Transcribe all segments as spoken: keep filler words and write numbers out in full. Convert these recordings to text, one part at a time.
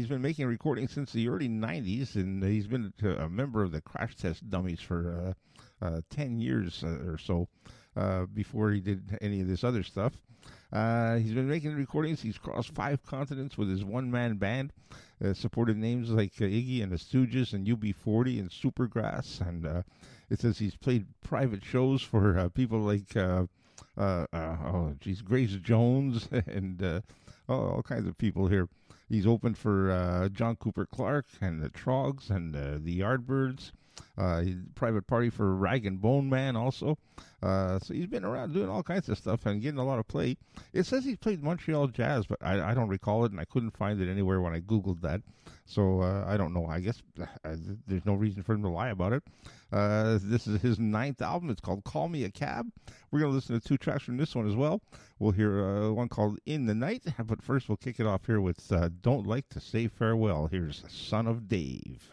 He's been making recordings since the early nineties, and he's been a member of the Crash Test Dummies for uh, uh, ten years uh, or so uh, before he did any of this other stuff. Uh, he's been making recordings. He's crossed five continents with his one-man band, uh, supported names like uh, Iggy and the Stooges and U B forty and Supergrass. And uh, it says he's played private shows for uh, people like, uh, uh, uh, oh, geez, Grace Jones and uh, oh, all kinds of people here. He's opened for uh, John Cooper Clarke and the Trogs and uh, the Yardbirds. Uh, he's private party for Rag and Bone Man also. Uh, so he's been around doing all kinds of stuff and getting a lot of play. It says he played Montreal Jazz, but I, I don't recall it, and I couldn't find it anywhere when I Googled that. So uh, I don't know. I guess uh, there's no reason for him to lie about it. Uh, this is his ninth album. It's called Call Me a Cab. We're going to listen to two tracks from this one as well. We'll hear uh, one called In the Night, but first we'll kick it off here with uh, Don't Like to Say Farewell. Here's Son of Dave.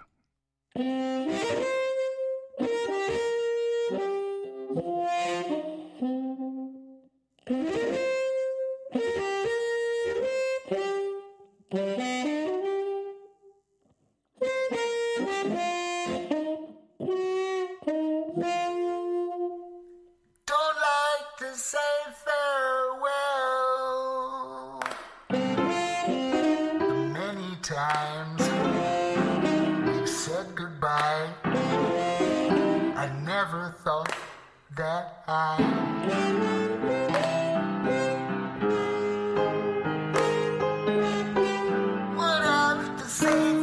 That I would have to say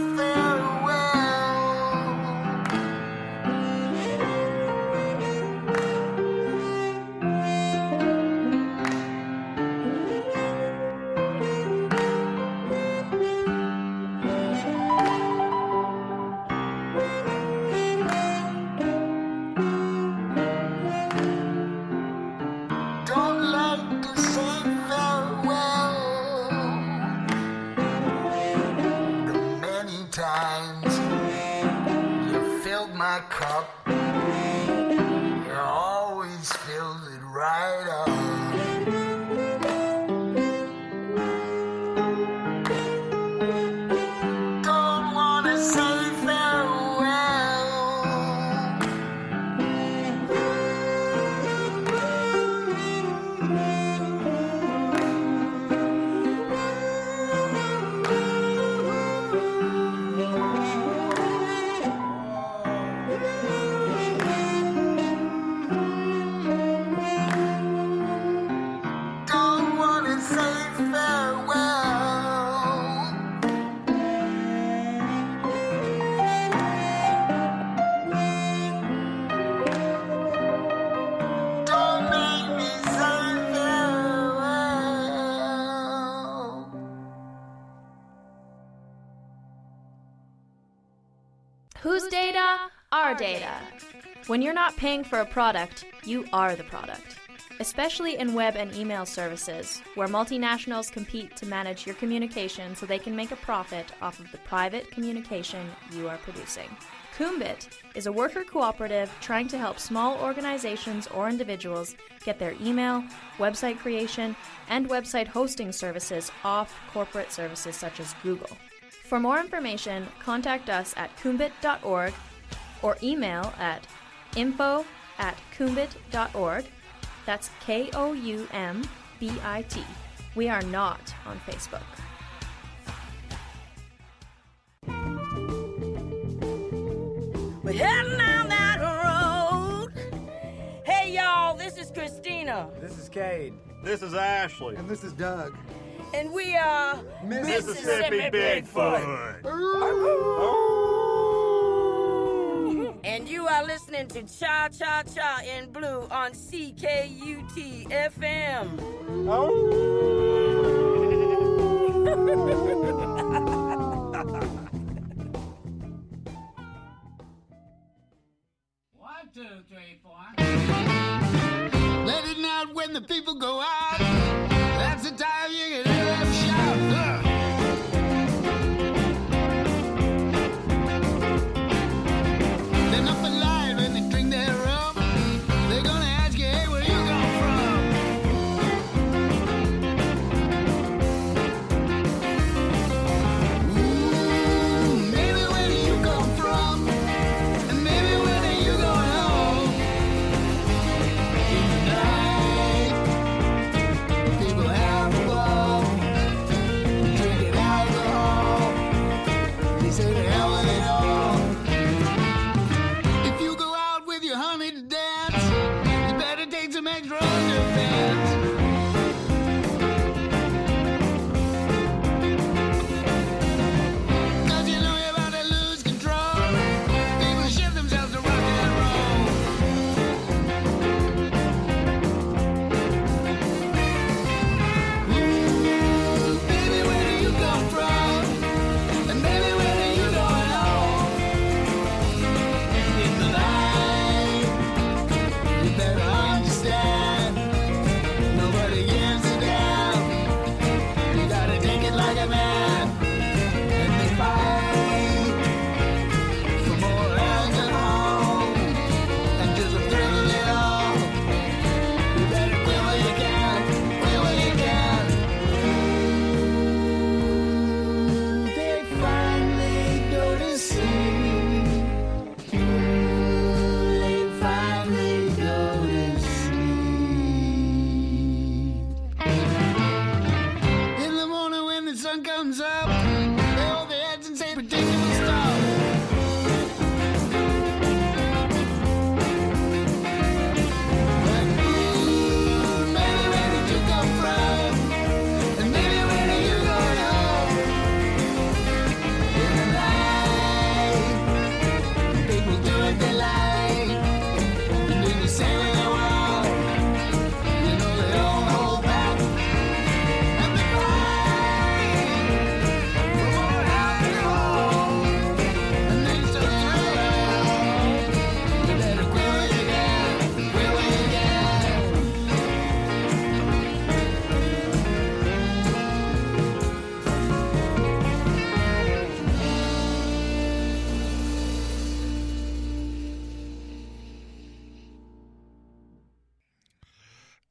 my cup. You always filled it right up. Don't wanna say farewell. Don't wanna say farewell. Don't make me say farewell. Whose data? Our data. When you're not paying for a product, you are the product. Especially in web and email services, where multinationals compete to manage your communication so they can make a profit off of the private communication you are producing. Coombit is a worker cooperative trying to help small organizations or individuals get their email, website creation, and website hosting services off corporate services such as Google. For more information, contact us at coombit dot org or email at info at coombit dot org. That's K O U M B I T. We are not on Facebook. We're heading down that road. Hey, y'all, this is Christina. This is Cade. This is Ashley. And this is Doug. And we are Mississippi Bigfoot. And you are listening to Cha Cha Cha in Blue on C K U T F M. One, two, three, four. Let it out when the people go out. That's the time you can hear them shout. Uh. They're not polite when they drink their rum. They're gonna ask you, hey, where you come from? Ooh,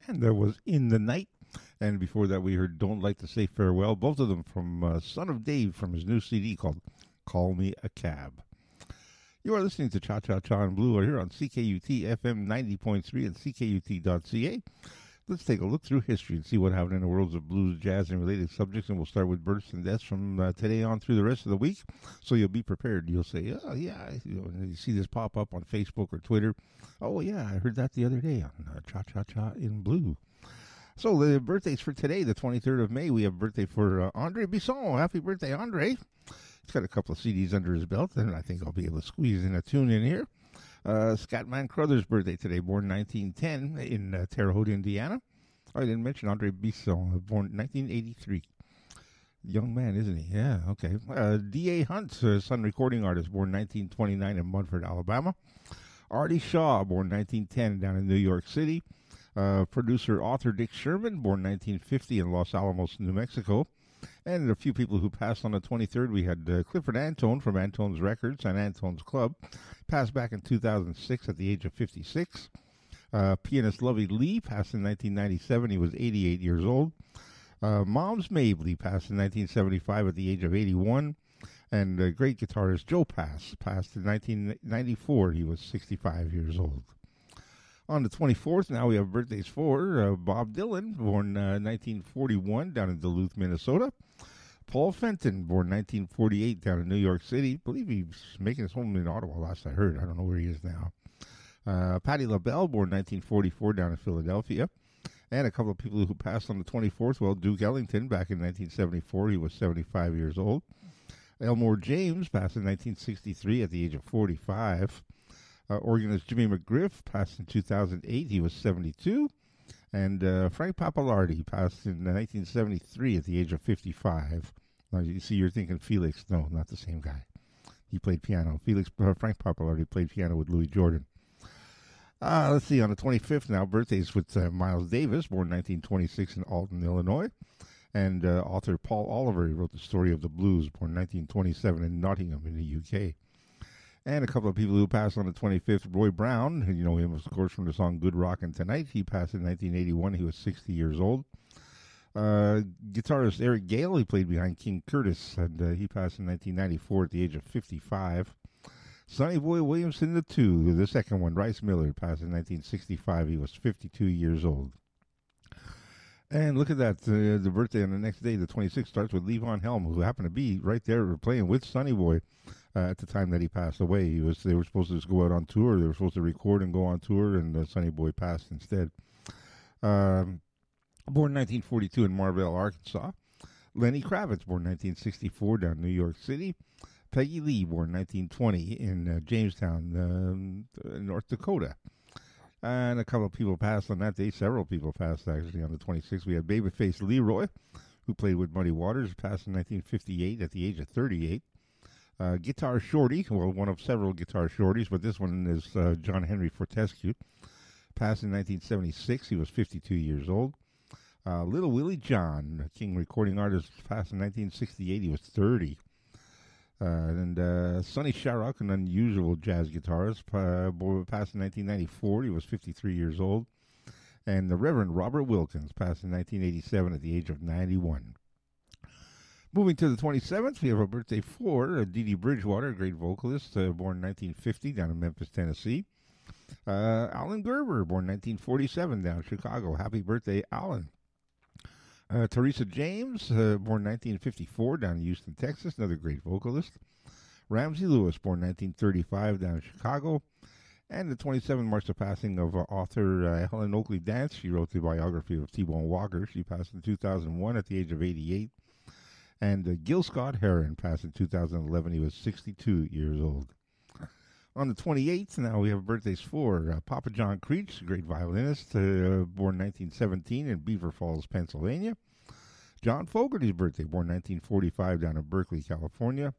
And there was In the Night. And before that, we heard Don't Like to Say Farewell, both of them from uh, Son of Dave from his new C D called Call Me a Cab. You are listening to Cha Cha Cha in Blue right here on C K U T F M ninety point three and C K U T dot C A. Let's take a look through history and see what happened in the worlds of blues, jazz, and related subjects. And we'll start with births and deaths from uh, today on through the rest of the week. So you'll be prepared. You'll say, oh, yeah, you, know, you see this pop up on Facebook or Twitter. Oh, yeah, I heard that the other day on uh, Cha Cha Cha in Blue. So the birthdays for today, the twenty-third of May, we have a birthday for uh, Andre Bisson. Happy birthday, Andre. He's got a couple of C Ds under his belt, and I think I'll be able to squeeze in a tune in here. Uh, Scatman Crothers' birthday today, born nineteen ten in uh, Terre Haute, Indiana. I didn't mention Andre Bisson, born nineteen eighty-three. Young man, isn't he? Yeah, okay. Uh, D A Hunt, uh, son recording artist, born nineteen twenty-nine in Munford, Alabama. Artie Shaw, born nineteen ten down in New York City. Uh, producer, author Dick Sherman, born nineteen fifty in Los Alamos, New Mexico. And a few people who passed on the twenty-third. We had uh, Clifford Antone from Antone's Records and Antone's Club. Passed back in two thousand six at the age of fifty-six. Uh, pianist Lovey Lee passed in nineteen ninety-seven. He was eighty-eight years old. Uh, Moms Mabley passed in nineteen seventy-five at the age of eighty-one. And uh, great guitarist Joe Pass passed in nineteen ninety-four. He was sixty-five years old. On the twenty-fourth, now we have birthdays for uh, Bob Dylan, born uh, nineteen forty-one down in Duluth, Minnesota. Paul Fenton, born nineteen forty-eight down in New York City. I believe he's making his home in Ottawa, last I heard. I don't know where he is now. Uh, Patti LaBelle, born nineteen forty-four down in Philadelphia. And a couple of people who passed on the twenty-fourth. Well, Duke Ellington, back in nineteen seventy-four, he was seventy-five years old. Elmore James passed in nineteen sixty-three at the age of forty-five. Uh, organist Jimmy McGriff passed in two thousand eight. He was seventy-two. And uh, Frank Papalardi passed in nineteen seventy-three at the age of fifty-five. Now, you see, you're thinking Felix. No, not the same guy. He played piano. Felix uh, Frank Papalardi played piano with Louis Jordan. Uh, let's see, on the twenty-fifth now, birthdays with uh, Miles Davis, born nineteen twenty-six in Alton, Illinois. And uh, author Paul Oliver, he wrote the story of the blues, born nineteen twenty-seven in Nottingham in the U K. And a couple of people who passed on the twenty-fifth, Roy Brown, you know him, of course, from the song Good Rockin' Tonight. He passed in nineteen eighty-one. He was sixty years old. Uh, guitarist Eric Gale, he played behind King Curtis, and uh, he passed in nineteen ninety-four at the age of fifty-five. Sonny Boy Williamson the two, the second one, Rice Miller, passed in nineteen sixty-five. He was fifty-two years old. And look at that, uh, the birthday on the next day, the twenty-sixth, starts with Levon Helm, who happened to be right there playing with Sonny Boy uh, at the time that he passed away. He was They were supposed to just go out on tour. They were supposed to record and go on tour, and uh, Sonny Boy passed instead. Um, born nineteen forty-two in Marvell, Arkansas. Lenny Kravitz, born nineteen sixty-four down in New York City. Peggy Lee, born nineteen twenty in uh, Jamestown, um, North Dakota. And a couple of people passed on that day. Several people passed, actually, on the twenty-sixth. We had Babyface Leroy, who played with Muddy Waters, passed in nineteen fifty-eight at the age of thirty-eight. Uh, Guitar Shorty, well, one of several Guitar Shorties, but this one is uh, John Henry Fortescue, passed in nineteen seventy-six. He was fifty-two years old. Uh, Little Willie John, King recording artist, passed in nineteen sixty-eight. He was thirty. Uh, and uh, Sonny Sharrock, an unusual jazz guitarist, uh, passed in nineteen ninety-four. He was fifty-three years old. And the Reverend Robert Wilkins passed in nineteen eighty-seven at the age of ninety-one. Moving to the twenty-seventh, we have a birthday for uh, Dee Dee Bridgewater, a great vocalist, uh, born nineteen fifty down in Memphis, Tennessee. Uh, Alan Gerber, born nineteen forty-seven down in Chicago. Happy birthday, Alan. Uh, Teresa James, uh, born nineteen fifty-four down in Houston, Texas, another great vocalist. Ramsey Lewis, born nineteen thirty-five down in Chicago. And the twenty-seventh marks the passing of uh, author uh, Helen Oakley Dance. She wrote the biography of T-Bone Walker. She passed in two thousand one at the age of eighty-eight. And uh, Gil Scott-Heron passed in two thousand eleven. He was sixty-two years old. On the twenty-eighth, now we have birthdays for uh, Papa John Creech, a great violinist, uh, born nineteen seventeen in Beaver Falls, Pennsylvania. John Fogerty's birthday, born nineteen forty-five down in Berkeley, California.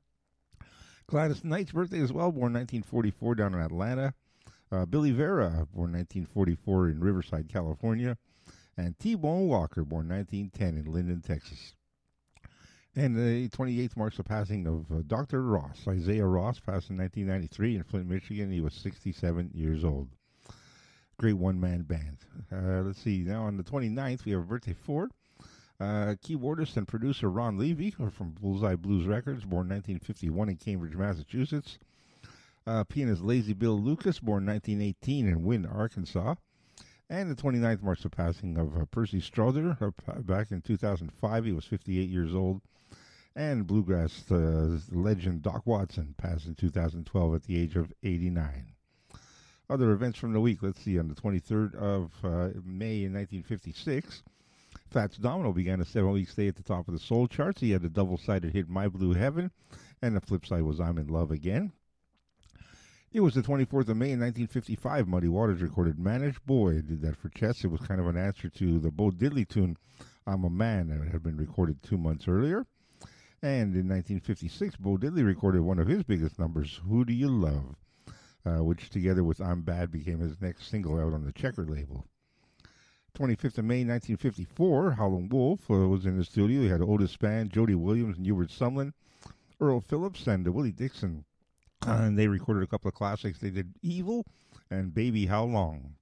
Gladys Knight's birthday as well, born nineteen forty-four down in Atlanta. Uh, Billy Vera, born nineteen forty-four in Riverside, California. And T-Bone Walker, born nineteen ten in Linden, Texas. And the twenty-eighth marks the passing of uh, Doctor Ross. Isaiah Ross passed in nineteen ninety-three in Flint, Michigan. He was sixty-seven years old. great one-man band. Uh, let's see, now on the twenty-ninth, we have a birthday for uh, keyboardist and producer Ron Levy, or from Bullseye Blues Records, born nineteen fifty-one in Cambridge, Massachusetts. Uh, pianist Lazy Bill Lucas, born nineteen eighteen in Wynne, Arkansas. And the twenty-ninth marks the passing of uh, Percy Strother. Uh, back in two thousand five, he was fifty-eight years old. And bluegrass uh, legend Doc Watson passed in two thousand twelve at the age of eighty-nine. Other events from the week, let's see, on the twenty-third of uh, May in nineteen fifty-six, Fats Domino began a seven-week stay at the top of the soul charts. He had a double-sided hit, My Blue Heaven, and the flip side was I'm in Love Again. It was the twenty-fourth of May in nineteen fifty-five. Muddy Waters recorded Managed Boy. It did that for Chess. It was kind of an answer to the Bo Diddley tune, I'm a Man, that had been recorded two months earlier. And in nineteen fifty-six, Bo Diddley recorded one of his biggest numbers, Who Do You Love? Uh, which together with I'm Bad became his next single out on the Checker label. twenty-fifth of May nineteen fifty-four, Howlin' Wolf uh, was in the studio. He had Otis Spann, Jody Williams, and Hubert Sumlin, Earl Phillips, and uh, Willie Dixon. Uh, and they recorded a couple of classics. They did Evil and Baby How Long.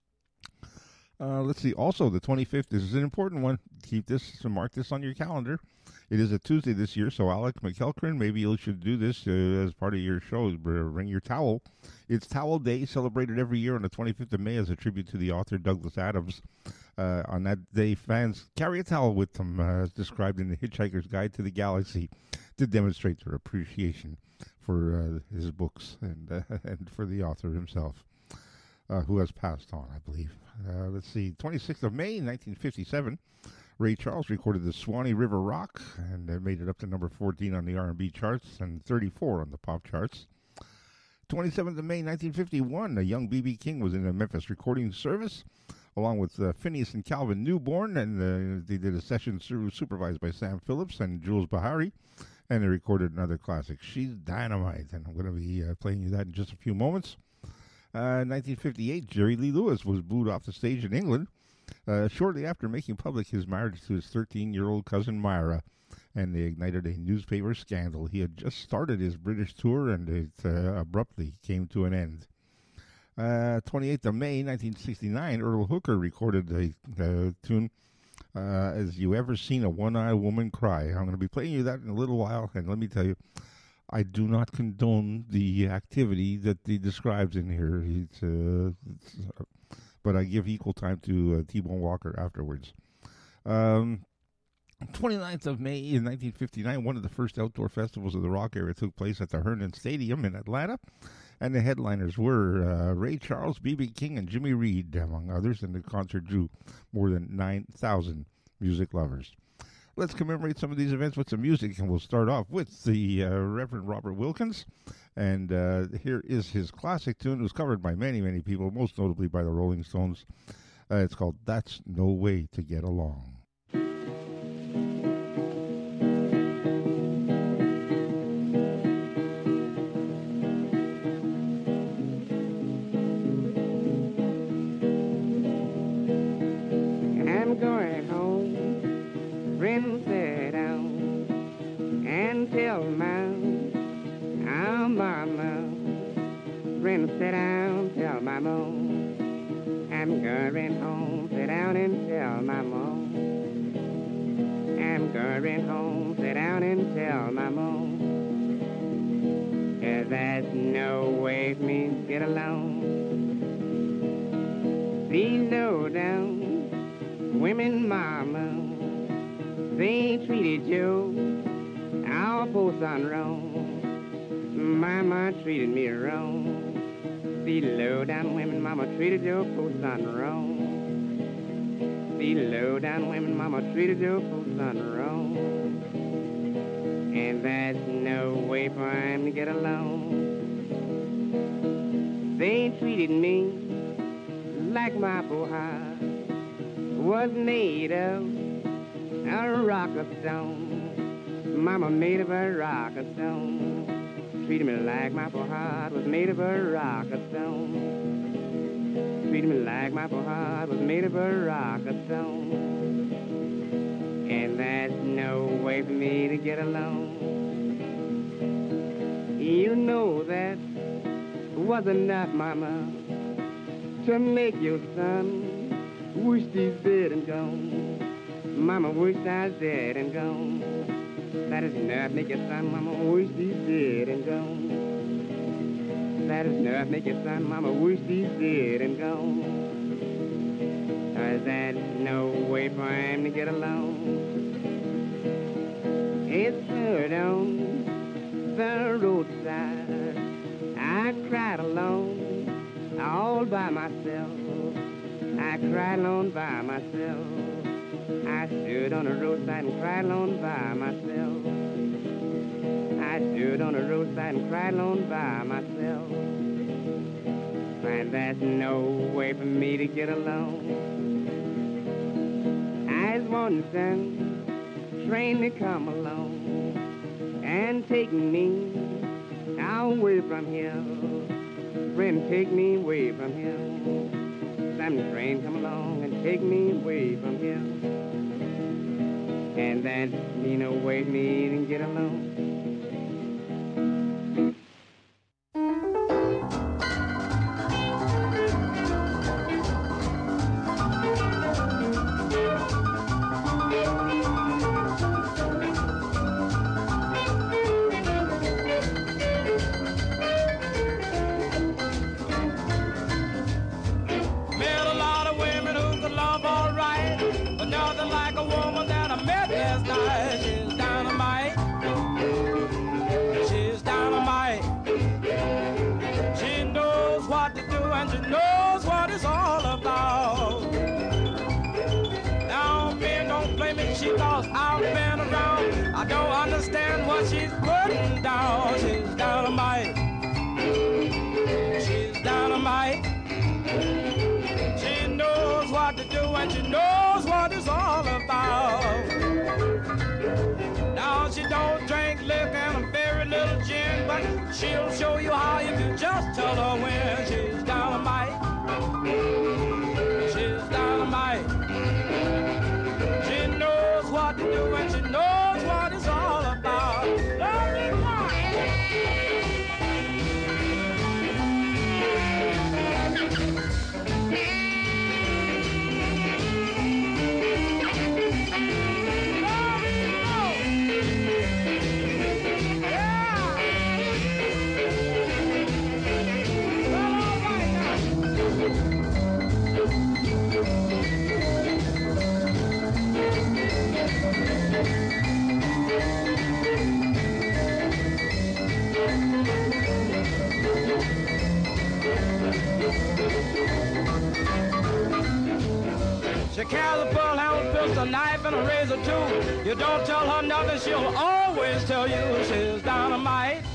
Uh, let's see. Also, the twenty-fifth, this is an important one. Keep this, so mark this on your calendar. It is a Tuesday this year, so Alec McElkrin, maybe you should do this uh, as part of your show. Ring your towel. It's Towel Day, celebrated every year on the twenty-fifth of May as a tribute to the author Douglas Adams. Uh, on that day, fans carry a towel with them, uh, as described in The Hitchhiker's Guide to the Galaxy, to demonstrate their appreciation for uh, his books and uh, and for the author himself, uh, who has passed on, I believe. Uh, let's see, twenty-sixth of May, nineteen fifty-seven. Ray Charles recorded the Swanee River Rock, and it made it up to number fourteen on the R and B charts and thirty-four on the pop charts. twenty-seventh of May, nineteen fifty-one, a young B B King was in a Memphis recording service, along with uh, Phineas and Calvin Newborn, and uh, they did a session su- supervised by Sam Phillips and Jules Bahari, and they recorded another classic, She's Dynamite, and I'm going to be uh, playing you that in just a few moments. Uh, nineteen fifty-eight, Jerry Lee Lewis was booed off the stage in England uh, shortly after making public his marriage to his thirteen-year-old cousin Myra, and they ignited a newspaper scandal. He had just started his British tour, and it uh, abruptly came to an end. Uh, twenty-eighth of May, nineteen sixty-nine, Earl Hooker recorded a uh, tune, uh, As You Ever Seen a One-Eyed Woman Cry. I'm going to be playing you that in a little while, and let me tell you, I do not condone the activity that he describes in here. It's, uh, it's, uh, but I give equal time to uh, T-Bone Walker afterwards. Um, twenty-ninth of May in nineteen fifty-nine, one of the first outdoor festivals of the rock era took place at the Herndon Stadium in Atlanta, and the headliners were uh, Ray Charles, B B King, and Jimmy Reed, among others, and the concert drew more than nine thousand music lovers. Let's commemorate some of these events with some music, and we'll start off with the uh, Reverend Robert Wilkins. And uh, here is his classic tune. It was covered by many, many people, most notably by the Rolling Stones. Uh, it's called That's No Way to Get Along. I'm going home, friends, sit down and tell my our mama. Friends, sit down, tell my mom. I'm going home, sit down and tell my mom. I'm going home, sit down and tell my mom. 'Cause there's no way for me to get along. These low down women, mama, they treated you, our poor son, wrong. Mama treated me wrong. The low-down women, mama treated your poor son wrong. The low-down women, mama treated your poor son wrong. And there's no way for him to get along. They treated me like my poor heart was made of a rock of stone. Mama made of a rock of stone. Treated me like my poor heart was made of a rock of stone. Treated me like my poor heart was made of a rock of stone. And there's no way for me to get along. You know that was enough, mama. to make your son wish he's dead and gone. Mama wish I was dead and gone. That is enough, make your son, mama wish he's dead and gone. That is enough, make your son, mama wish he's dead and gone. Cause there's no way for him to get along. It's hurt on the roadside. I cried alone, all by myself. I cried alone by myself. I stood on the roadside and cried alone by myself. I stood on the roadside and cried alone by myself. And there's no way for me to get along. I was wanting some train to come along and take me away from here. Friend, take me away from here. Some train come along and take me away from here. And that me no way for me to get along. I don't understand what she's putting down. She's dynamite. She's dynamite. She knows what to do and she knows what it's all about. Now she don't drink liquor and a very little gin, but she'll show you how if you just tell her when. She's dynamite. She's dynamite. She knows what to do and she knows what it's all about. Love me one. She carries a bullhound, pistol, knife, and a razor too. You don't tell her nothing, she'll always tell you she's dynamite.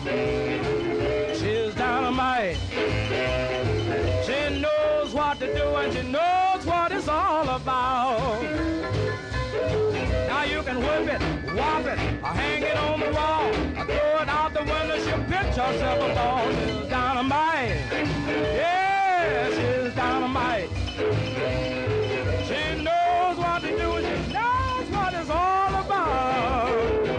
She's dynamite. She knows what to do and she knows what it's all about. Now you can whip it, whop it, or hang it on the wall, or throw it out the window, she'll pitch herself a ball. She's dynamite. Yeah, she's dynamite. She knows what to do and she knows what it's all about.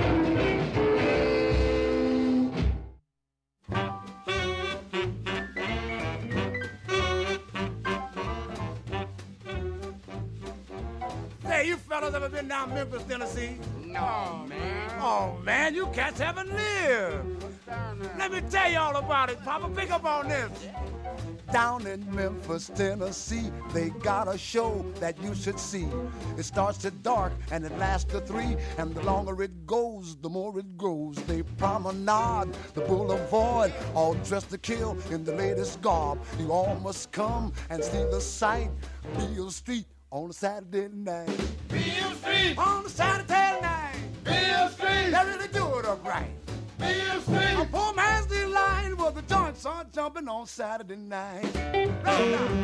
Hey, you fellas ever been down Memphis, Tennessee? No, man. Oh, man, you cats haven't lived. Let me tell you all about it. Papa, pick up on this. Down in Memphis, Tennessee, they got a show that you should see. It starts at dark and it lasts to three, and the longer it goes, the more it grows. They promenade the boulevard, all dressed to kill in the latest garb. You all must come and see the sight. Beale Street on a Saturday night. Beale Street on a Saturday night. Beale Street, they really do it up right. Beale Street, a poor man's delight where the joints are jumping on Saturday night. Roll down.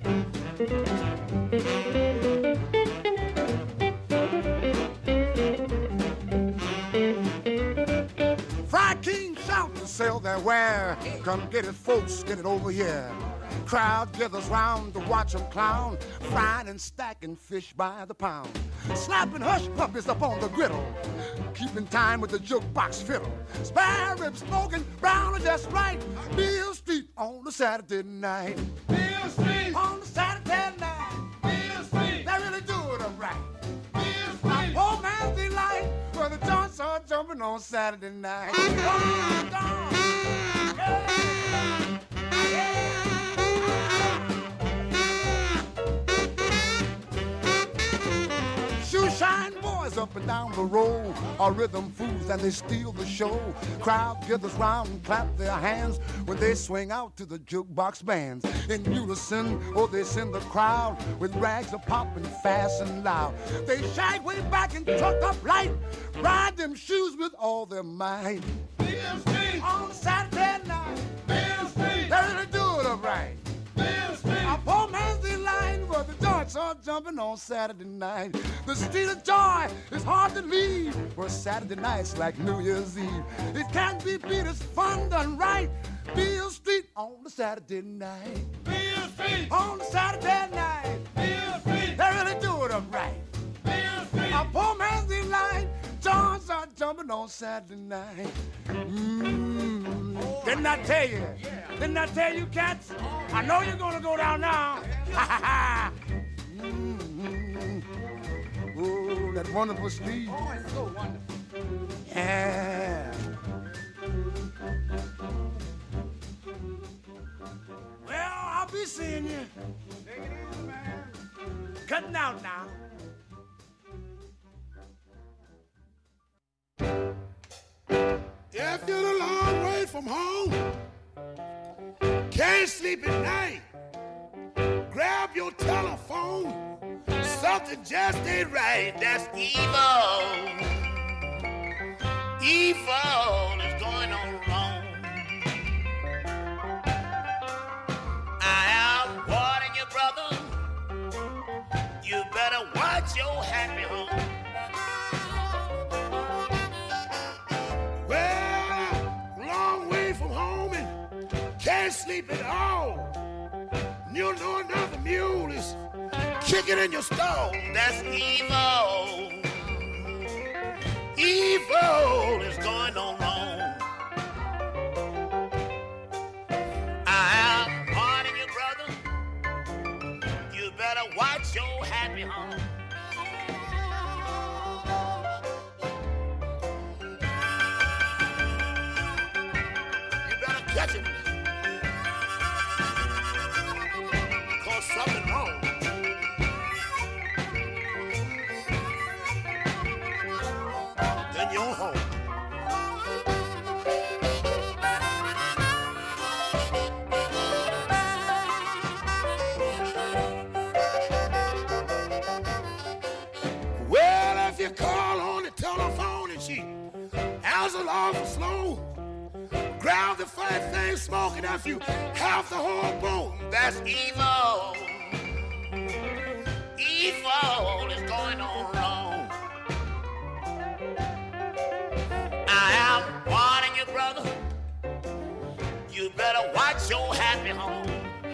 Fried King shout to sell their ware. Come get it, folks, get it over here. Crowd gathers round to watch them clown, frying and stacking fish by the pound, slapping hush puppies up on the griddle, keeping time with the jukebox fiddle, spare ribs smoking, brown and just right. Beale Street on a Saturday night. Beale Beale Street on the Saturday night. Beale Street, they really do it right. Beale Street, poor man's delight, where the joints are jumping on Saturday night. Come on, yeah, yeah. Shoe shine boys up and down the road are rhythm fools and they steal the show. Crowd gathers round and clap their hands when they swing out to the jukebox bands. In unison, oh, they send the crowd with rags a popping fast and loud. They shag way back and truck up light, ride them shoes with all their might. Beale Street on a Saturday night. Beale Street, they really do it right. Beale Street, a poor man's delight, where the joints are jumping on Saturday night. The street of joy is hard to leave, where Saturday night's like New Year's Eve. It can't be beat, it's fun done right. Beale Street on the Saturday night. Beale Street on the Saturday night. Beale Street, they really do it up right. Beale Street, a poor man's delight, joints are jumping on Saturday night. Mm. Didn't I tell you? Didn't I tell you, cats? I know you're gonna go down now. Ha ha ha. Oh, that wonderful street. Oh, it's so wonderful. Yeah. Well, I'll be seeing you. Take it easy, man. Cutting out now. If you're a long way from home, can't sleep at night, grab your telephone. Something just ain't right. That's evil. Evil is going on wrong. I am warning you, brother. You better watch your happy home. Well, long way from home and can't sleep at all. You know another mule is kicking in your stall. That's evil. Evil is going on wrong. I am warning you, brother. You better watch your happy home. You better catch it. Cause something wrong. Your home. Well, if you call on the telephone and she answers awful slow, grab the first thing smoking after you half the whole bone. That's evil. Evil is going on wrong. I am warning you, brother. You better watch your happy home.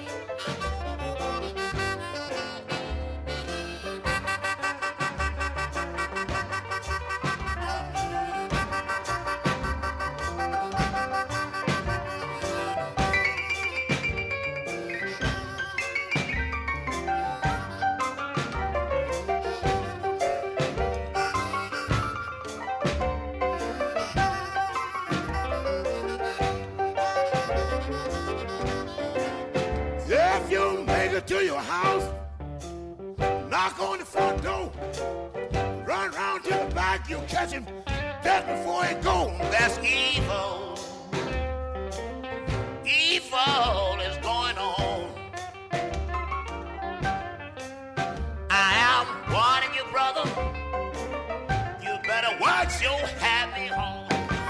To your house, knock on the front door, run around to the back, you'll catch him just before he goes. That's evil. Evil is going on. I am warning you, brother. You better watch your happy home.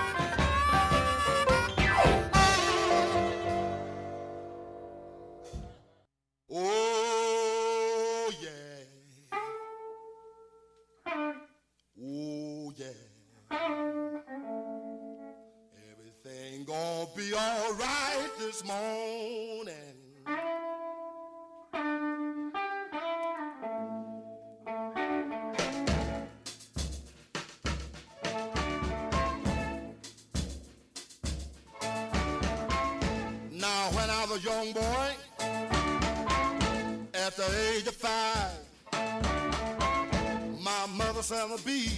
Oh, yeah. Oh, yeah. Everything gonna be all right this morning. Now, when I was a young boy, age of five, my mother said I'd be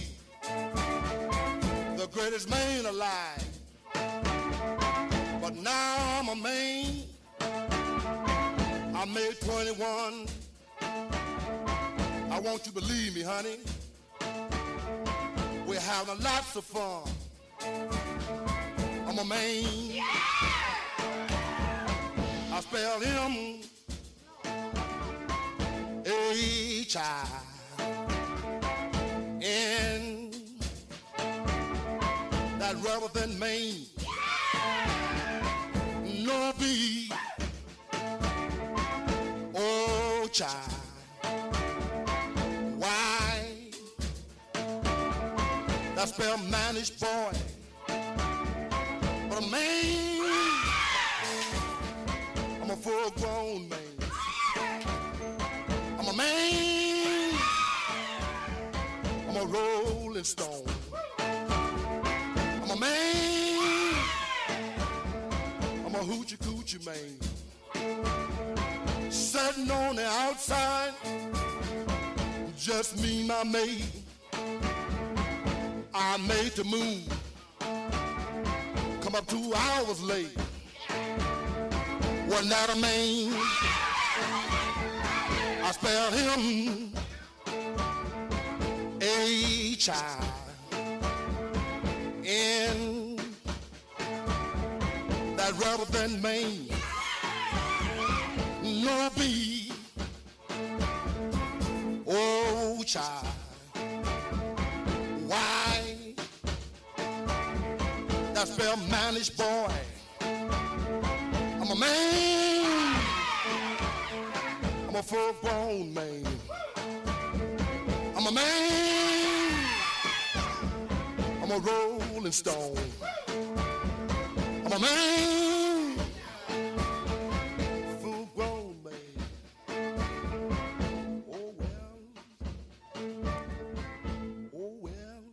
the greatest man alive. But now I'm a man, I made twenty-one. I want you to believe me, honey, we're having lots of fun. I'm a man, yeah! I spell him H I N, that rather than Maine, no B, oh child, why, that spell managed boy, but a man, I'm a full grown man. I'm a man, I'm a rolling stone. I'm a man, I'm a hoochie coochie man. Sitting on the outside, just me, my maid. I made the move, come up two hours late. Wasn't that a man? I spelled him H I N, that rather than Maine, no B, oh child, why, that spell managed boy. I'm a man, I'm a full-grown man. I'm a man, I'm a rolling stone. I'm a man, full-grown man. Oh well, oh well.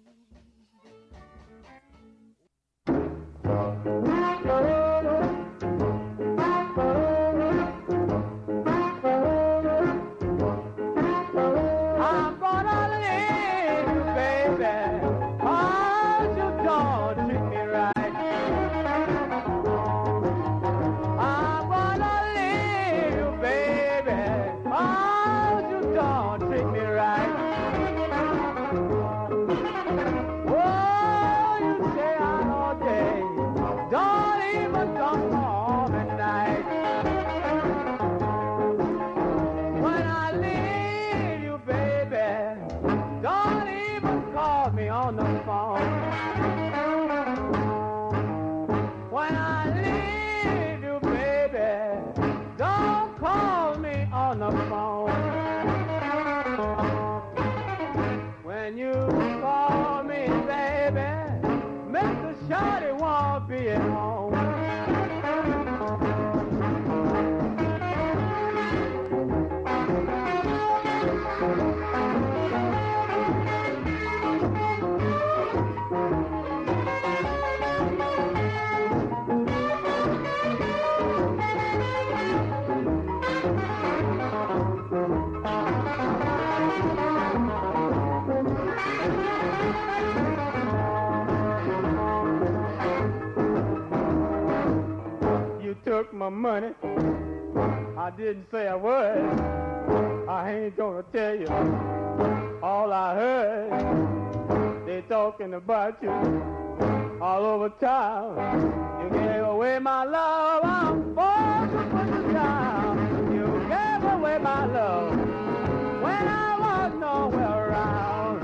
Took my money, I didn't say a word. I ain't gonna tell you all I heard. They talking about you all over town. You gave away my love, I'm forced to put you down. You gave away my love when I was nowhere around.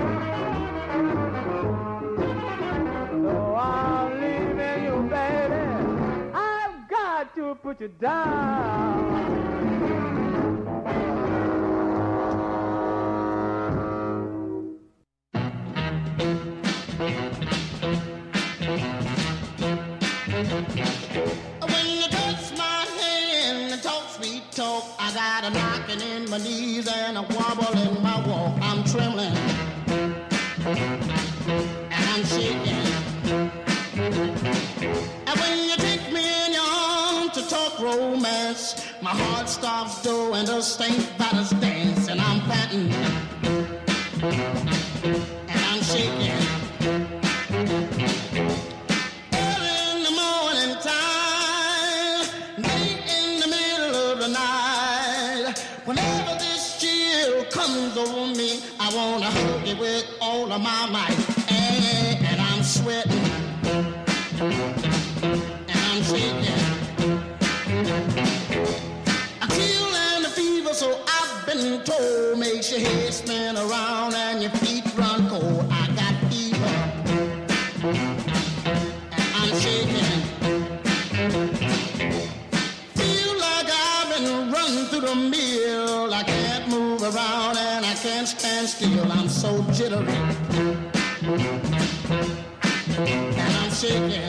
So I'm leaving you, baby, to put you down. When you touch my hand and talk sweet talk, I got a knocking in my knees and a wobble in my walk. I'm trembling and I'm shaking. And when you take me in your arms to talk romance, dance. My heart stops doing the stank batters dance, and I'm panting, and I'm shaking. Early in the morning time, late in the middle of the night, whenever this chill comes over me, I wanna hug it with all of my might, and, and I'm sweating, and I'm shaking. A chill and a fever, so I've been told, makes your head spin around and your feet run cold. I got fever, and I'm shaking. Feel like I've been running through the mill. I can't move around and I can't stand still. I'm so jittery, and I'm shaking.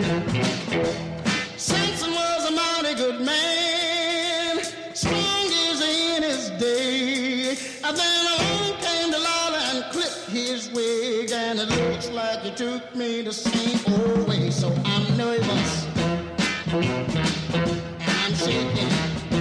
Samson was a mighty good man, strong as in his day. And then along came Delilah and clipped his wig, and it looks like he took me the same old way. So I'm nervous, and I'm shaking.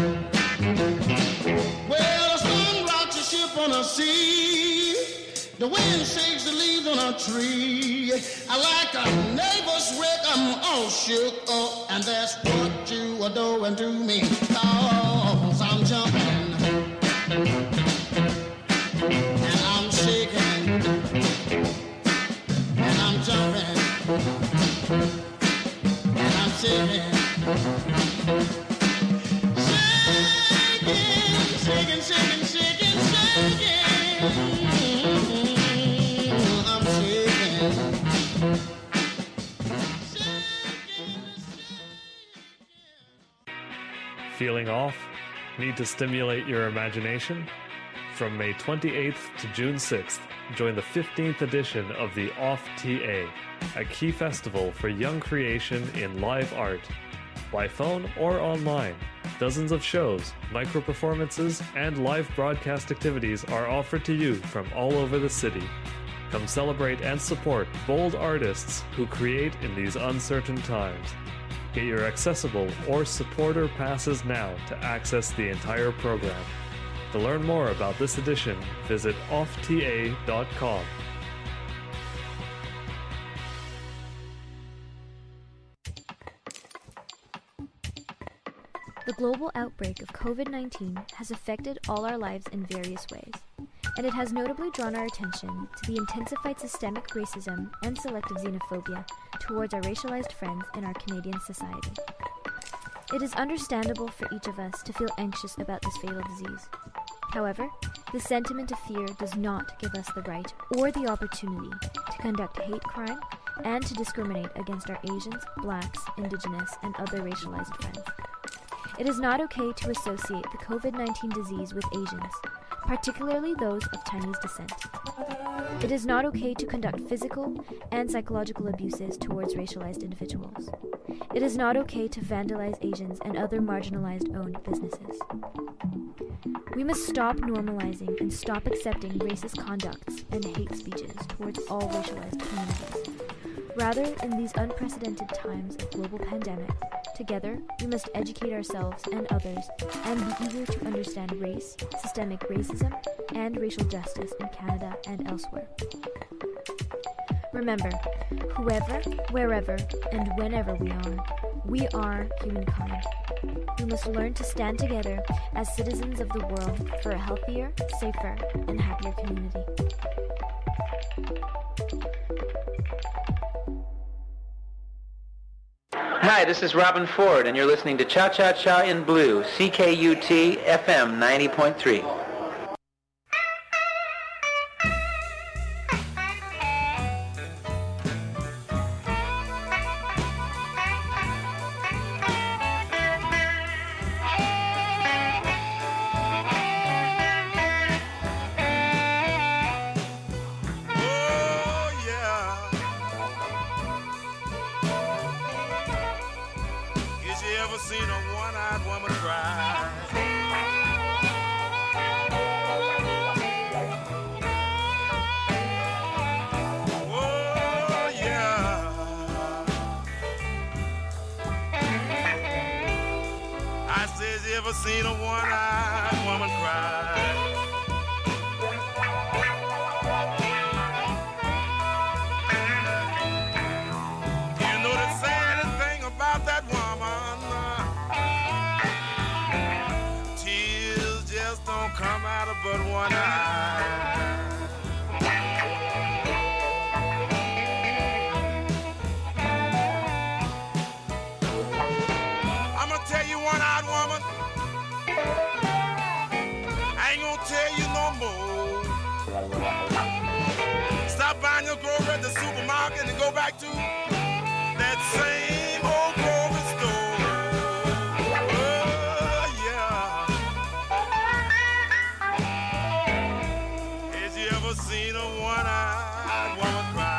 Well, the sun rocks a ship on a sea, the wind shakes the leaves on a tree. I like a neighbor's wreck, I'm all shook up, and that's what you are doing to me, 'cause I'm jumping, and I'm shaking, and I'm jumping, and I'm shaking. Shaking, shaking, shaking, shaking, shaking. I'm shaking. Feeling off? Need to stimulate your imagination? From May twenty-eighth to June sixth, join the fifteenth edition of the Off T A, a key festival for young creation in live art. By phone or online, dozens of shows, micro-performances, and live broadcast activities are offered to you from all over the city. Come celebrate and support bold artists who create in these uncertain times. Get your accessible or supporter passes now to access the entire program. To learn more about this edition, visit off t a dot com. The global outbreak of covid nineteen has affected all our lives in various ways, and it has notably drawn our attention to the intensified systemic racism and selective xenophobia towards our racialized friends in our Canadian society. It is understandable for each of us to feel anxious about this fatal disease. However, the sentiment of fear does not give us the right or the opportunity to conduct hate crime and to discriminate against our Asians, Blacks, Indigenous, and other racialized friends. It is not okay to associate the covid nineteen disease with Asians, particularly those of Chinese descent. It is not okay to conduct physical and psychological abuses towards racialized individuals. It is not okay to vandalize Asians and other marginalized owned businesses. We must stop normalizing and stop accepting racist conducts and hate speeches towards all racialized communities. Rather, in these unprecedented times of global pandemic, together we must educate ourselves and others and be eager to understand race, systemic racism, and racial justice in Canada and elsewhere. Remember, whoever, wherever, and whenever we are, we are humankind. We must learn to stand together as citizens of the world for a healthier, safer, and happier community. Hi, this is Robin Ford, and you're listening to Cha Cha Cha in Blue, C K U T F M ninety point three. I said you ever seen a one-eyed woman cry? You know the saddest thing about that woman, tears just don't come out of but one eye. Tell you one-eyed woman, I ain't gonna tell you no more. Stop buying your groceries at the supermarket and go back to that same old grocery store. Oh, yeah. Has you ever seen a one-eyed woman cry?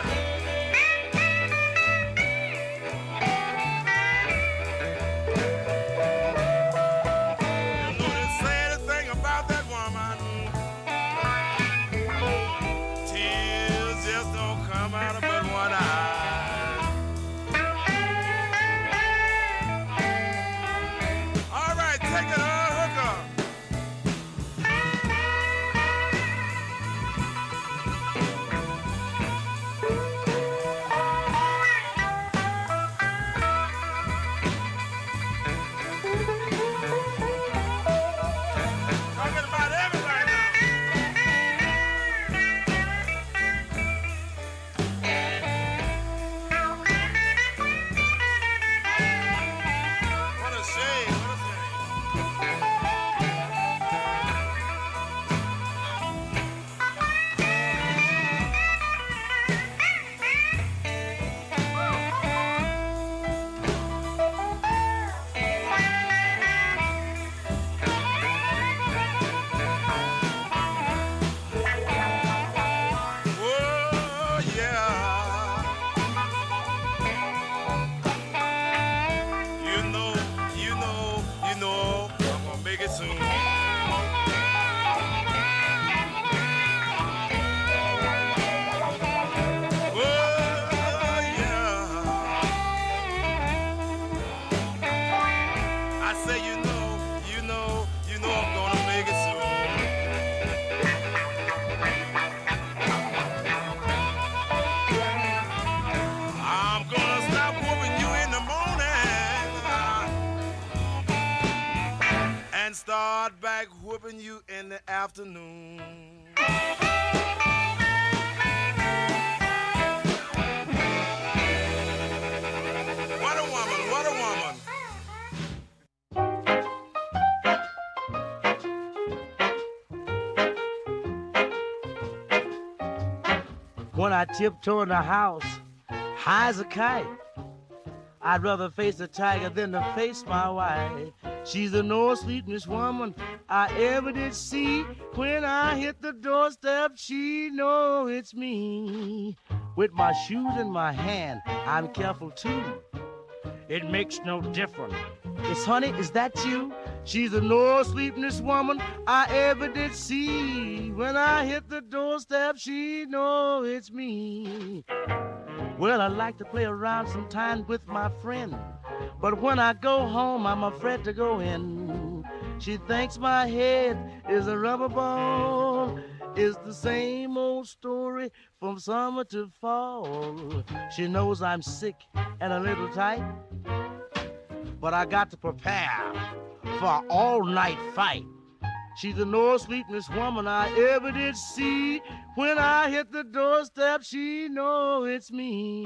Start back whooping you in the afternoon. What a woman, what a woman. When I tiptoe in the house, high as a kite, I'd rather face the tiger than to face my wife. She's the most sweetest woman I ever did see. When I hit the doorstep, she know it's me. With my shoes in my hand, I'm careful too. It makes no difference. It's honey, is that you? She's the most sweetest woman I ever did see. When I hit the doorstep, she know it's me. Well, I like to play around sometimes with my friend, but when I go home, I'm afraid to go in. She thinks my head is a rubber ball. It's the same old story from summer to fall. She knows I'm sick and a little tight, but I got to prepare for an all-night fight. She's the most sweetest woman I ever did see. When I hit the doorstep, she know it's me.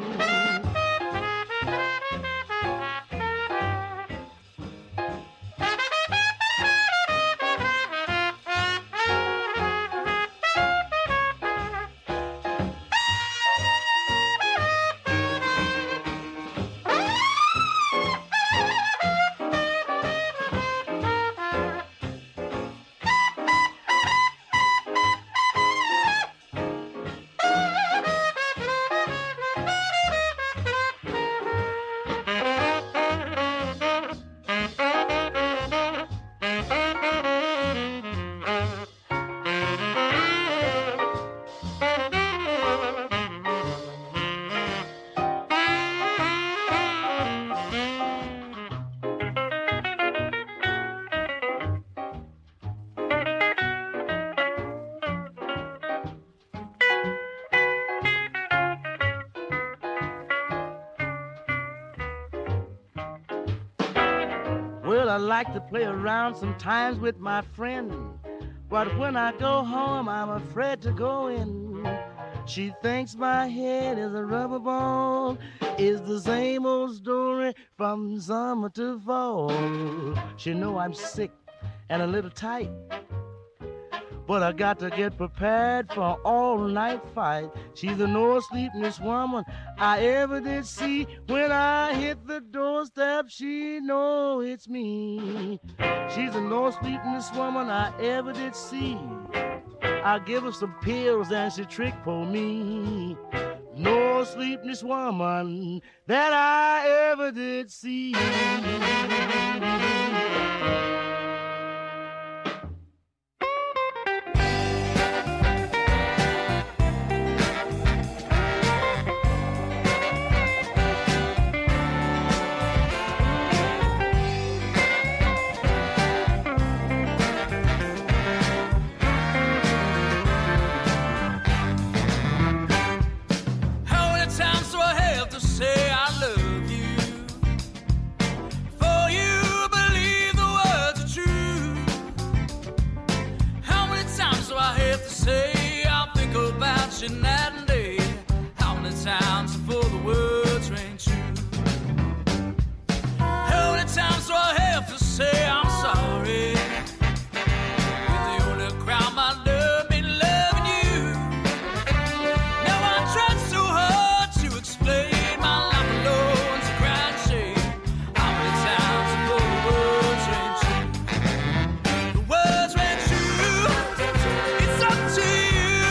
Well, I like to play around sometimes with my friend, but when I go home, I'm afraid to go in. She thinks my head is a rubber ball. It's the same old story from summer to fall. She know I'm sick and a little tight, but I got to get prepared for an all-night fight. She's the no-sleepness woman I ever did see. When I hit the doorstep, she know it's me. She's the no-sleepness woman I ever did see. I give her some pills and she trick for me. No-sleepness woman that I ever did see. Night and day, how many times before the words ring true? How many times do I have to say I'm sorry? You're the only crowd my love been loving you. Now I tried so hard to explain my life alone to crying shame. How many times before the words ring true? The words ring true. It's up to you.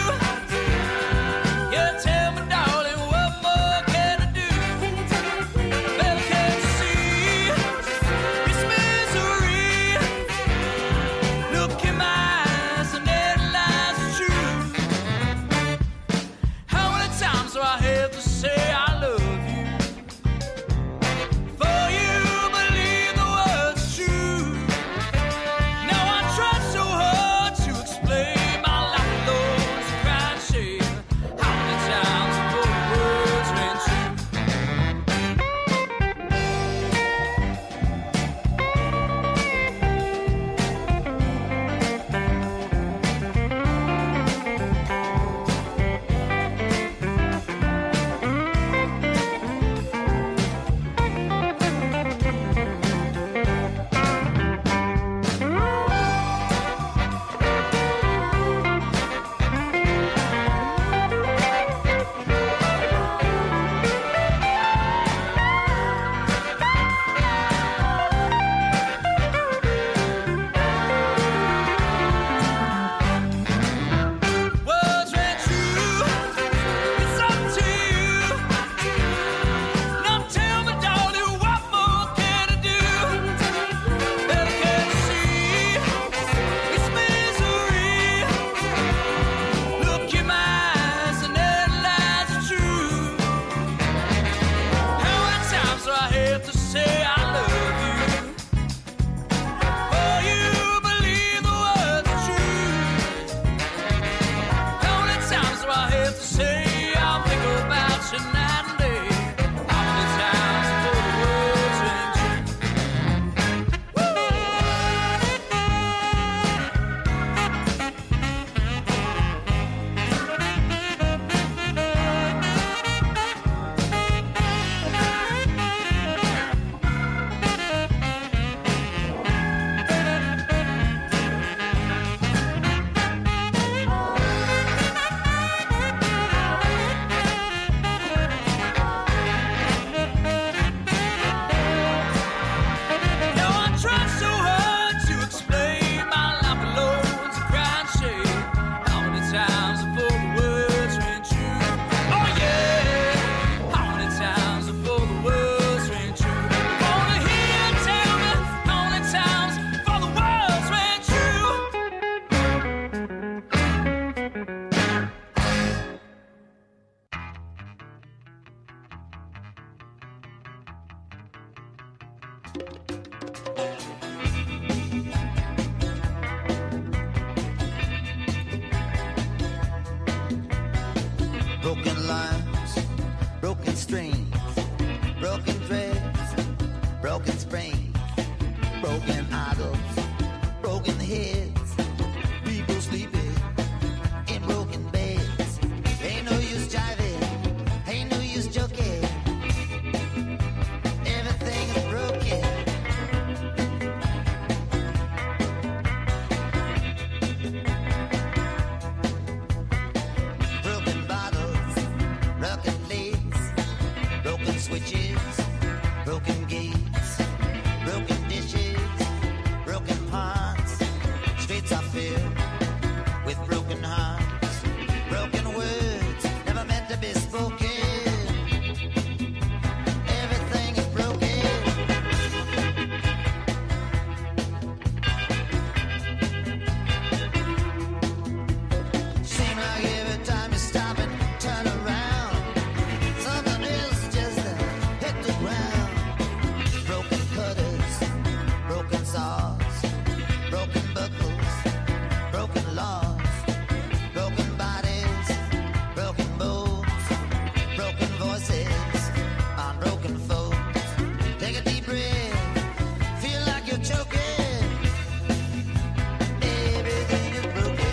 Broken lines, broken strings, broken threads, broken springs. broken idols, broken heads, people sleeping in broken beds. Ain't no use jiving, ain't no use joking. Everything is broken. Broken bottles, broken legs, broken switches, broken gates, broken dishes, broken pots. Streets are filled with broken hearts, broken words never meant to be spoken. Everything is broken. Seem like every time you stop and turn around, something else just hit the ground. Broken cutters, broken saws, broken buckles, broken laws, broken bodies, broken bones, broken voices on broken folks. Take a deep breath, feel like you're choking. Everything is broken.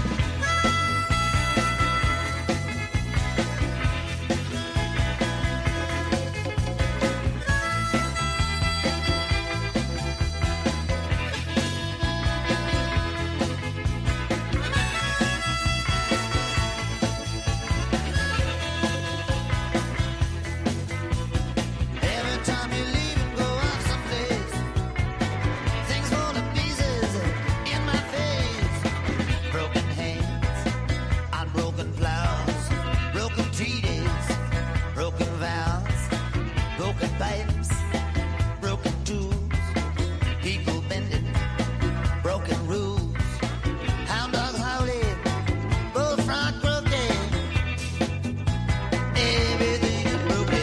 Every time you leave and go off someplace, things fall to pieces in my face. Broken hands on broken plows, broken treaties, broken vows, broken pipes, broken tools, people bending, broken rules, hound dogs howling, bullfrog croaking. Everything is broken.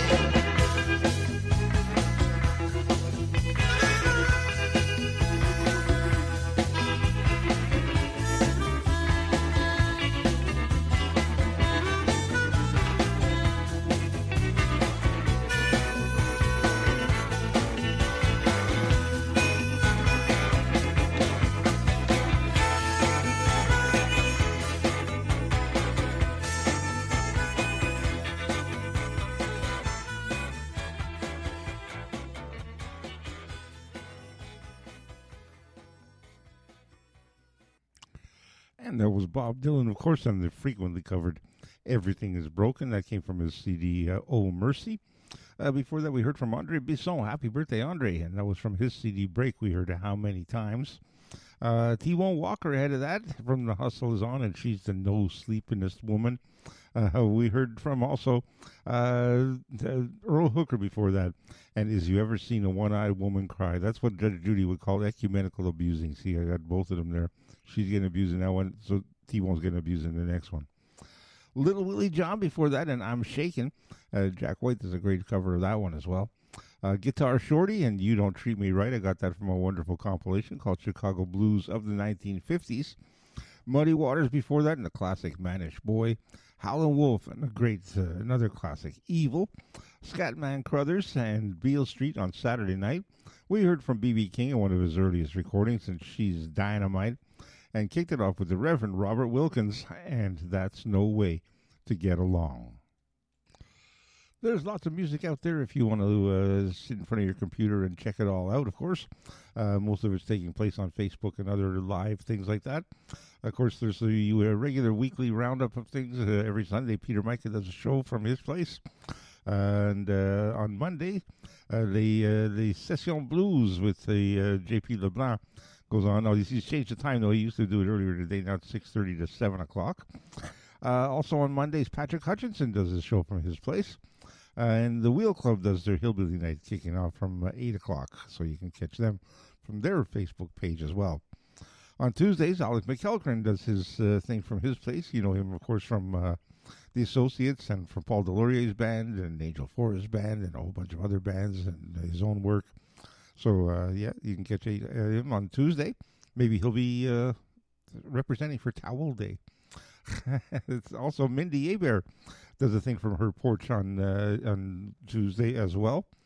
And there was Bob Dylan, of course, on the frequently covered Everything is Broken. That came from his C D, uh, Oh Mercy. Uh, before that, we heard from Andre Bisson. Happy birthday, Andre. And that was from his C D Break. We heard How Many Times. Uh, T-Bone Walker ahead of that from The Hustle Is On, and She's the No Sleepinest Woman. Uh, we heard from also uh, Earl Hooker before that. And Is You Ever Seen a One-Eyed Woman Cry? That's what Judge Judy would call ecumenical abusing. See, I got both of them there. She's getting abused in that one, so T-Bone's getting abused in the next one. Little Willie John before that, and I'm Shaking. Uh, Jack White does a great cover of that one as well. Uh, Guitar Shorty and You Don't Treat Me Right. I got that from a wonderful compilation called Chicago Blues of the nineteen fifties. Muddy Waters before that, and the classic Manish Boy. Howlin' Wolf, and a great, uh, another classic, Evil. Scatman Crothers and Beale Street on Saturday night. We heard from B B King in one of his earliest recordings, and She's Dynamite. And kicked it off with the Reverend Robert Wilkins, and That's No Way to Get Along. There's lots of music out there if you want to uh, sit in front of your computer and check it all out, of course. Uh, most of it's taking place on Facebook and other live things like that. Of course, there's the uh, regular weekly roundup of things. Uh, every Sunday, Peter Micah does a show from his place. And uh, on Monday, uh, the uh, the Session Blues with the uh, J P LeBlanc goes on. Oh, he's changed the time, though. He used to do it earlier today. Now it's six thirty to seven o'clock. Uh, also on Mondays, Patrick Hutchinson does his show from his place. Uh, and the Wheel Club does their Hillbilly Night kicking off from uh, eight o'clock. So you can catch them from their Facebook page as well. On Tuesdays, Alex McElkrin does his uh, thing from his place. You know him, of course, from uh, The Associates and from Paul Delorier's band and Angel Forrest's band and a whole bunch of other bands and his own work. So, uh, yeah, you can catch uh, him on Tuesday. Maybe he'll be uh, representing for Towel Day. It's also Mindy Abear does a thing from her porch on uh, on Tuesday as well.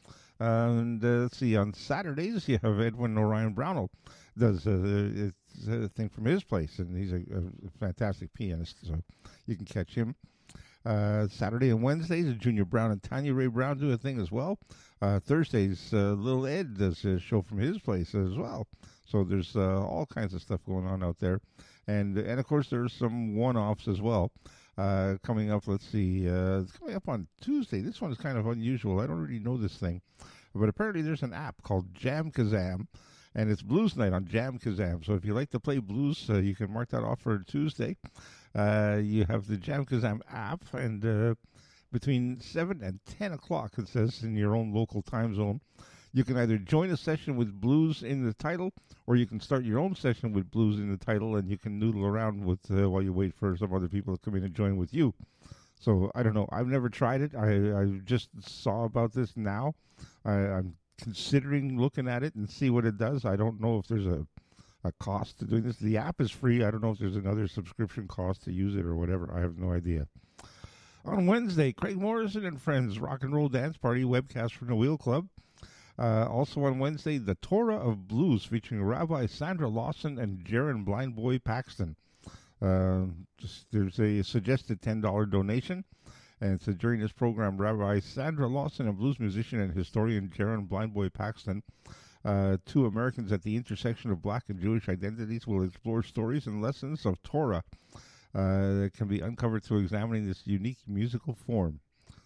And uh, let's see, on Saturdays you have Edwin Orion Brownell does uh, it's a thing from his place, and he's a, a fantastic pianist, so you can catch him. Uh, Saturday and Wednesdays, Junior Brown and Tanya Ray Brown do a thing as well. Uh, Thursdays, uh, Lil Ed does a show from his place as well. So there's uh, all kinds of stuff going on out there. And, and of course, there's some one-offs as well. Uh, coming up, let's see, uh, it's coming up on Tuesday. This one is kind of unusual. I don't really know this thing. But apparently there's an app called Jam Kazam, and it's Blues Night on Jam Kazam. So if you like to play blues, uh, you can mark that off for Tuesday. Uh, you have the Jam Kazam app, and uh, between seven and ten o'clock, it says, in your own local time zone, you can either join a session with blues in the title, or you can start your own session with blues in the title, and you can noodle around with uh, while you wait for some other people to come in and join with you. So, I don't know. I've never tried it. I, I just saw about this now. I, I'm considering looking at it and see what it does. I don't know if there's a, a cost to doing this. The app is free. I don't know if there's another subscription cost to use it or whatever. I have no idea. On Wednesday, Craig Morrison and Friends Rock and Roll Dance Party webcast from the Wheel Club. Uh, also on Wednesday, the Torah of Blues featuring Rabbi Sandra Lawson and Jaron Blind Boy Paxton. Uh, just, there's a suggested ten dollars donation. And so during this program, Rabbi Sandra Lawson, a blues musician, and historian Jaron Blind Boy Paxton, uh, two Americans at the intersection of black and Jewish identities, will explore stories and lessons of Torah uh, that can be uncovered through examining this unique musical form.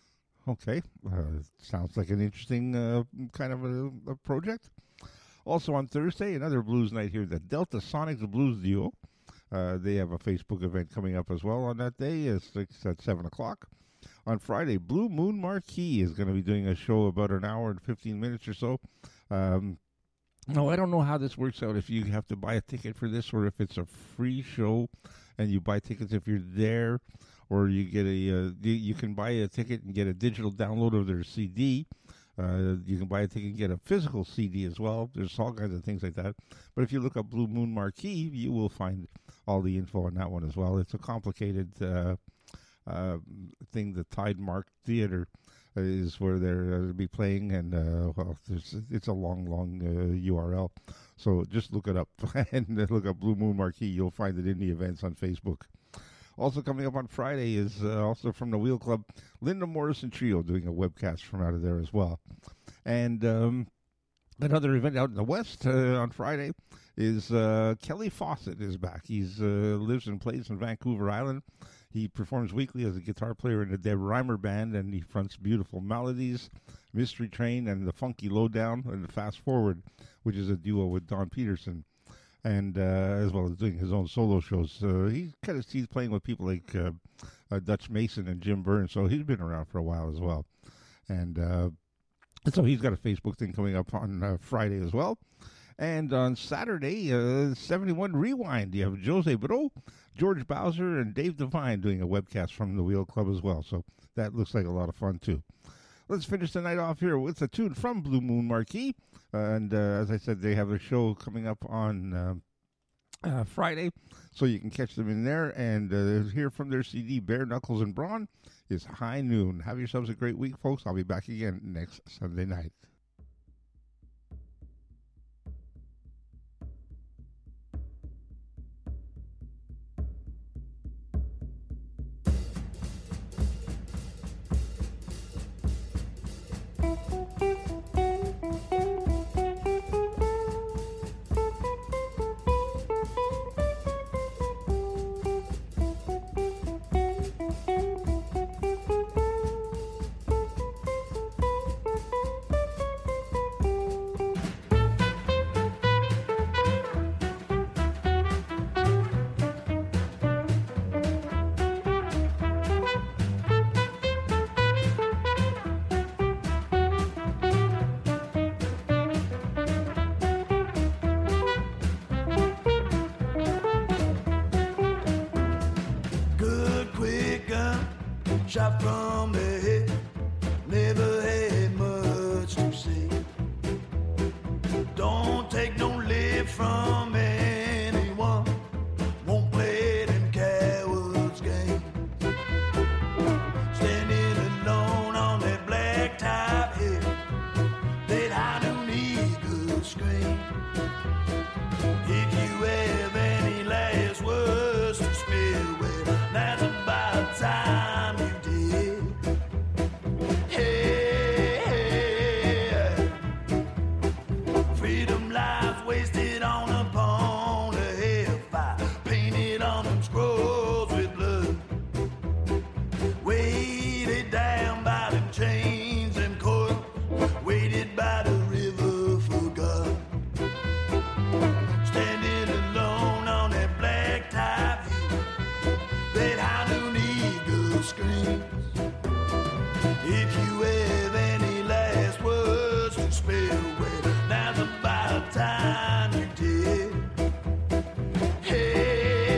Okay, uh, sounds like an interesting uh, kind of a, a project. Also on Thursday, another blues night here, the Delta Sonics Blues Duo. Uh, they have a Facebook event coming up as well on that day. It's, it's at seven o'clock. On Friday, Blue Moon Marquee is going to be doing a show about an hour and fifteen minutes or so. Um, no, I don't know how this works out, if you have to buy a ticket for this or if it's a free show and you buy tickets if you're there, or you get a uh, you, you can buy a ticket and get a digital download of their C D. Uh, you can buy a ticket and get a physical C D as well. There's all kinds of things like that. But if you look up Blue Moon Marquee, you will find all the info on that one as well. It's a complicated uh, uh, thing. The Tide Mark Theater is where they're uh, be playing, and uh, well, it's a long, long uh, U R L. So just look it up and look up Blue Moon Marquee. You'll find it in the events on Facebook. Also coming up on Friday is uh, also from the Wheel Club, Linda Morrison Trio doing a webcast from out of there as well. And um, another event out in the West uh, on Friday is uh, Kelly Fawcett is back. He's uh, lives and plays in Vancouver Island. He performs weekly as a guitar player in the Deb Reimer Band, and he fronts Beautiful Melodies, Mystery Train, and the Funky Lowdown, and the Fast Forward, which is a duo with Don Peterson. And uh, as well as doing his own solo shows. Uh, he kind of he's playing with people like uh, uh, Dutch Mason and Jim Byrne, so he's been around for a while as well. And uh, so he's got a Facebook thing coming up on uh, Friday as well. And on Saturday, uh, seventy-one Rewind, you have Jose Bro, George Bowser, and Dave Devine doing a webcast from the Wheel Club as well. So that looks like a lot of fun, too. Let's finish the night off here with a tune from Blue Moon Marquee. Uh, and uh, as I said, they have a show coming up on uh, uh, Friday, so you can catch them in there. And uh, hear from their C D, Bare Knuckles and Brawn, is High Noon. Have yourselves a great week, folks. I'll be back again next Sunday night. Shot from the hip, never had much to say. Don't take no lip from anyone, won't play them cowards game. Standing alone on that black top hill, scream. If you have any last words to spill, well, that's about time you did. Hey, hey, freedom lies wasted on a pawn of hellfire, painted on them scrolls with blood, weighted down by them chains, them coils, weighted by the river for God. Standing alone on that black tie view, that high noon eagle screams. If you have any last words to spell, well, now's about time you did. Hey,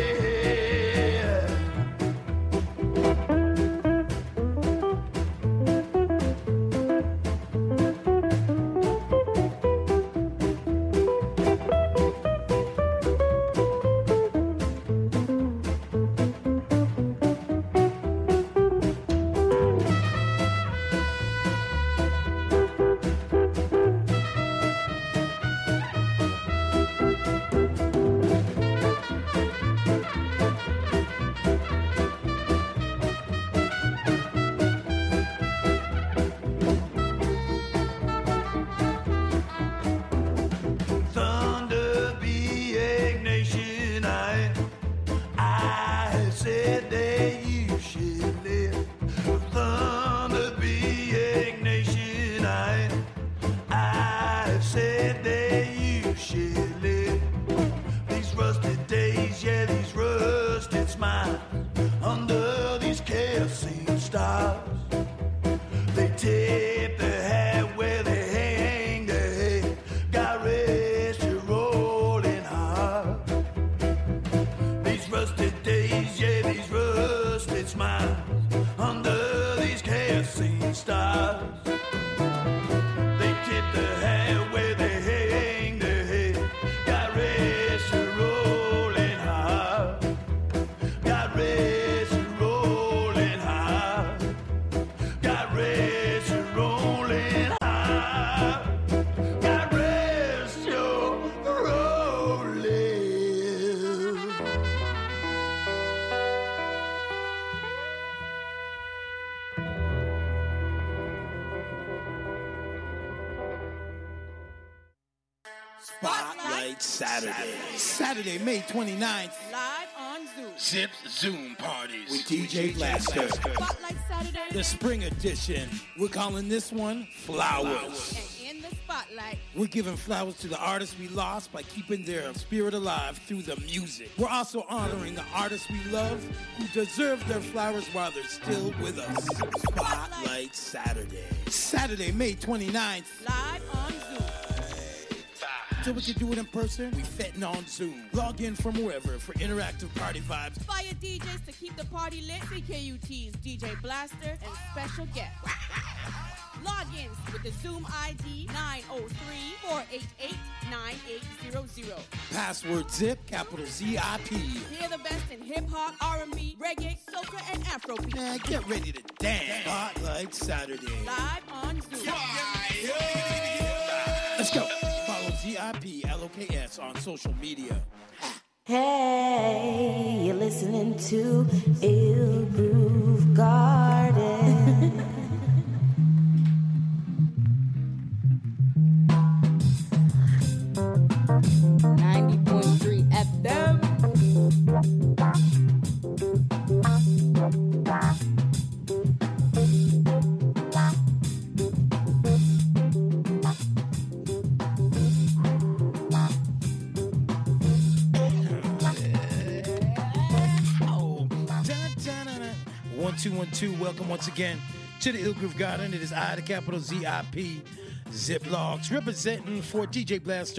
Thunder be egg nation, I, I have said that you should live. Thunder be egg nation, I, I have said that you should live. These rusted days, yeah, these rusted smiles, under these kerosene stars, they tip their hat where they hang their head. God rest your rolling heart. These rusted days, yeah, these rusted smiles, under these kerosene stars, they tip their hat where they hang their head. God rest your rolling heart. God rest your rolling heart. God rest your rolling heart. God rest your rolling. Spotlight Saturday. Saturday, May twenty-ninth. Live on Zoom. Zip Zoom parties with D J Blaster. Spotlight Saturday. The spring edition. We're calling this one Flowers. And in the spotlight, We're giving flowers to the artists we lost by keeping their spirit alive through the music. We're also honoring the artists we love who deserve their flowers while they're still with us. Spotlight Saturday. Saturday, May twenty-ninth. live on Zoom. Till we can do it in person, we fitting on Zoom. Log in from wherever for interactive party vibes. Fire D Js to keep the party lit. C K U T's D J Blaster and special guests. Logins with the Zoom I D nine oh three, four eight eight, nine eight zero zero. Password zip, capital Z I P. Hear the best in hip-hop, R and B, reggae, soca, and Afrobeat. Man, get ready to dance. Spotlight Saturday. Live on Zoom. Let's go. Follow Z I P L O K S on social media. Hey, you're listening to Ill Groove Garden. ninety point three F M. One, two, one, two. Welcome once again to the Ill Groove Garden. It is I, the capital Z I P, Ziplocs, representing for D J Blaster.